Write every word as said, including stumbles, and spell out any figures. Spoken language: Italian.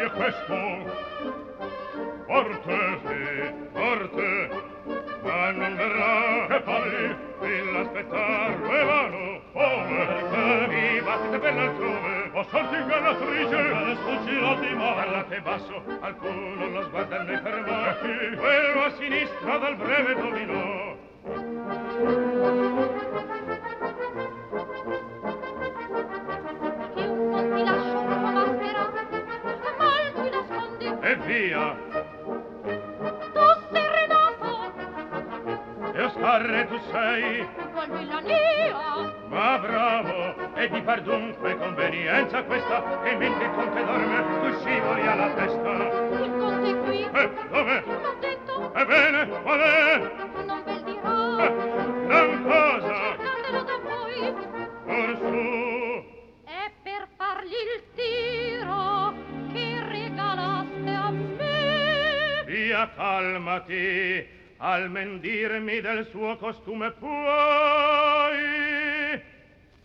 è questo? Forte, sì, forte, ma non verrà. Che parli? Il l'aspettarlo è vano. Come? Perché mi battete per l'altrove? Ho sorti ingannatrice. Me sfuggirò di mano. Parlate basso, alcuno lo sguarda ne fermò. E chi? Quello a sinistra dal breve dominò. E via! Tu sei redato! E Oscarre tu sei? Qual villania! Ma bravo! E di far dunque convenienza questa che mentre il conte dorme tu scivoli alla testa. Il conte è qui! Eh, dov'è? L'ho detto! Ebbene, qual è? Non ve il dirò! Eh, non cosa? Cercatelo da voi! Orsù! È per fargli il tiro che regalaste a me! Via, calmati! Almen dirmi del suo costume puoi